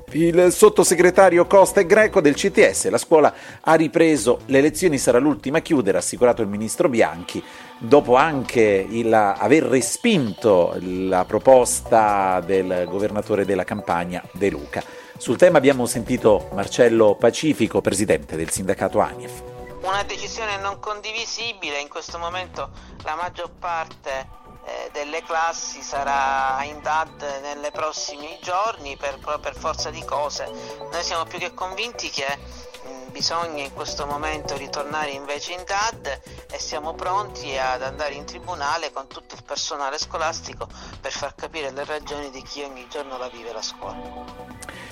Il sottosegretario Costa e Greco del CTS, la scuola ha ripreso le lezioni, sarà l'ultima a chiudere, ha assicurato il ministro Bianchi, dopo anche aver respinto la proposta del governatore della Campania De Luca. Sul tema abbiamo sentito Marcello Pacifico, presidente del sindacato ANIEF. Una decisione non condivisibile, in questo momento la maggior parte delle classi sarà in DAD nei prossimi giorni per forza di cose. Noi siamo più che convinti che bisogna in questo momento ritornare invece in DAD e siamo pronti ad andare in tribunale con tutto il personale scolastico per far capire le ragioni di chi ogni giorno la vive la scuola.